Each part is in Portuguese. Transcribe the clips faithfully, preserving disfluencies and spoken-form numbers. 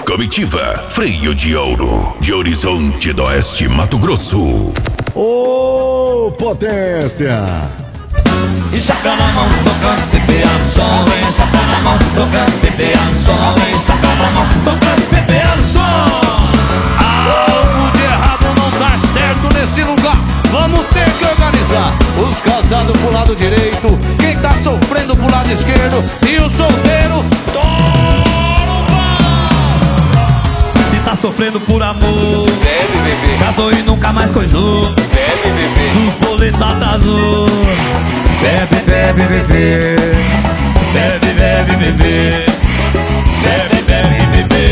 Comitiva Freio de Ouro, de Horizonte do Oeste, Mato Grosso. Ô, potência! E chapéu na mão, tocando bebê no som, vem chapéu na mão, tocando bebê no som, vem chapéu na mão, tocando bebê no som. Algo de errado não tá certo nesse lugar. Vamos ter que organizar. Os casados pro lado direito, quem tá sofrendo pro lado esquerdo, e o solteiro, toro Se tá sofrendo por amor, bebe, bebê, casou e nunca mais coisou, bebe, bebê, os boletos atrasou. Bebe, bebe, bebê, bebe, bebe, bebê, bebe, bebe, bebê.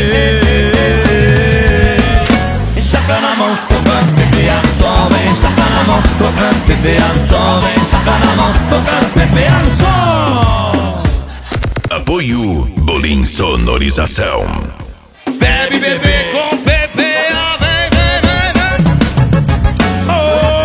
Chapéu na mão, tocando bebê no som, vem chapéu na mão, tocando bebê no som, vem chapéu na mão, tocando bebê no som. Apoio Bolim Sonorização. bebe, bebê com bebê, ah, vem, vem, vem, vem. Oh.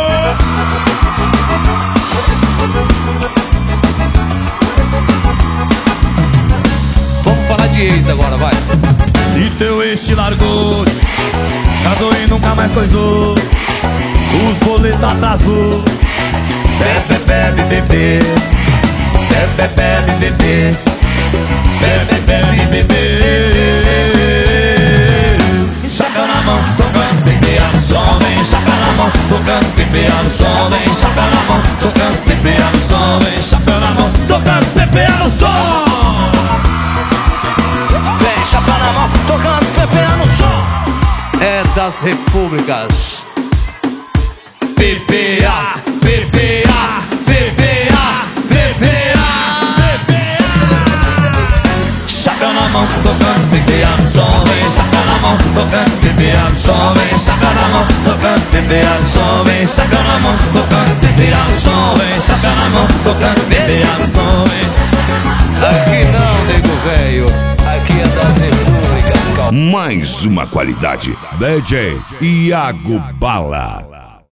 Vamos falar de ex agora, vai. Se teu ex te largou, casou e nunca mais coisou, os boletos atrasou. Bebe, bebe, bebê, bebe, bebe, bebê, bebe, bebe, bebê. Chapéu na mão, tocando bebê no som, vem chapéu na mão, tocando bebê no som, vem chapéu na mão, tocando bebê no som, vem chapéu na mão, tocando bebê no som. Vem, chapéu na mão, tocando bebê no som. É das repúblicas. B B A, B B A, B B A, B B A, B B A. Chapéu na mão, tocando bebê no som, vem chapéu na mão, tocando bebê no som, vem chapéu na mão, tocando bebê no som, vem chapéu na mão, tocando bebê no som, vem chapéu na mão, tocando bebê no som, vem. Aqui não, nego velho. Aqui é das repúblicas. Mais uma qualidade. D J Iago Bala.